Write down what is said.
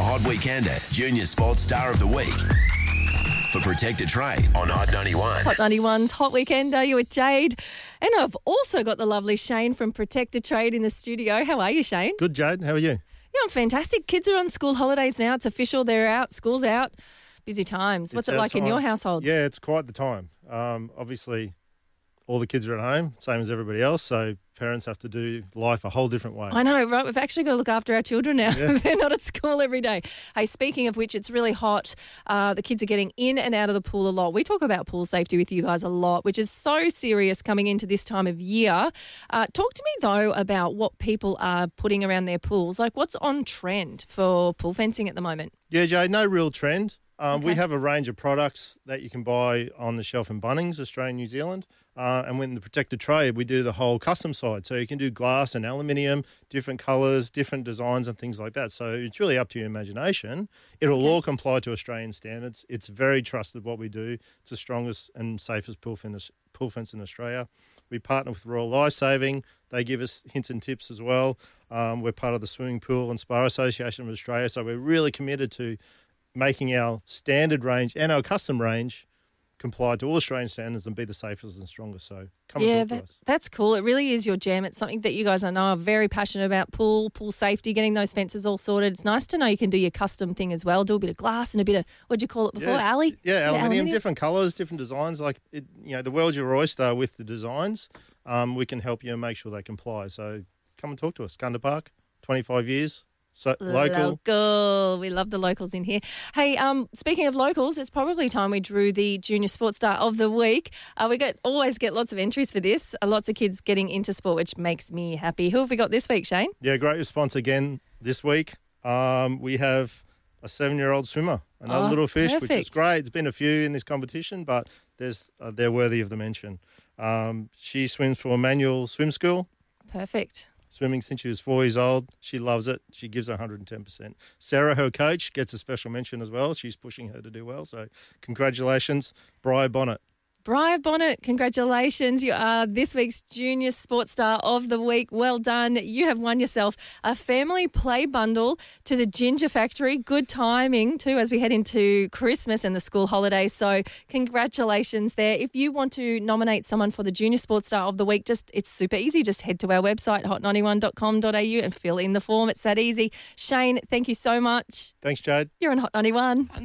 Hot Weekender, Junior Sports Star of the Week. For Protect a Trade on Hot 91. Hot 91's Hot Weekender. You're with Jade. And I've also got the lovely Shane from Protect a Trade in the studio. How are you, Shane? Good, Jade. How are you? Yeah, I'm fantastic. Kids are on school holidays now. It's official. They're out. School's out. Busy times. What's it like in your household? Yeah, it's quite the time. Obviously, all the kids are at home, same as everybody else, so parents have to do life a whole different way. I know, right? We've actually got to look after our children now. Yeah. They're not at school every day. Hey, speaking of which, it's really hot. The kids are getting in and out of the pool a lot. We talk about pool safety with you guys a lot, which is so serious coming into this time of year. Talk to me, though, about what people are putting around their pools. Like, what's on trend for pool fencing at the moment? Yeah, Jade, no real trend. Okay. We have a range of products that you can buy on the shelf in Bunnings, Australia, New Zealand. And when the Protect a Trade, we do the whole custom side. So you can do glass and aluminium, different colours, different designs and things like that. So it's really up to your imagination. It'll all comply to Australian standards. It's very trusted what we do. It's the strongest and safest pool fence in Australia. We partner with Royal Lifesaving. They give us hints and tips as well. We're part of the Swimming Pool and Spa Association of Australia. So we're really committed to making our standard range and our custom range comply to all Australian standards and be the safest and strongest. So come and talk to us. That's cool. It really is your jam. It's something that you guys I know are very passionate about, pool safety, getting those fences all sorted. It's nice to know you can do your custom thing as well, do a bit of glass and a bit of, what'd you call it before, alley? Yeah, aluminium, different colours, different designs. Like, the world's your oyster with the designs. We can help you and make sure they comply. So come and talk to us. Gunda Park, 25 years. So local. We love the locals in here. Hey, speaking of locals, it's probably time we drew the Junior Sports Star of the Week. We always get lots of entries for this. Lots of kids getting into sport, which makes me happy. Who have we got this week, Shane? Yeah, great response again this week. We have a 7-year-old swimmer, another little fish, perfect. which is great. There's been a few in this competition, but they're worthy of the mention. She swims for Emmanuel Swim School. Perfect. Swimming since she was 4 years old. She loves it. She gives 110%. Sarah, her coach, gets a special mention as well. She's pushing her to do well. So congratulations, Briar Bonnet. Briar Bonnet, congratulations. You are this week's Junior Sports Star of the Week. Well done. You have won yourself a family play bundle to the Ginger Factory. Good timing too as we head into Christmas and the school holidays. So congratulations there. If you want to nominate someone for the Junior Sports Star of the Week, it's super easy. Just head to our website, hot91.com.au and fill in the form. It's that easy. Shane, thank you so much. Thanks, Jade. You're on Hot 91.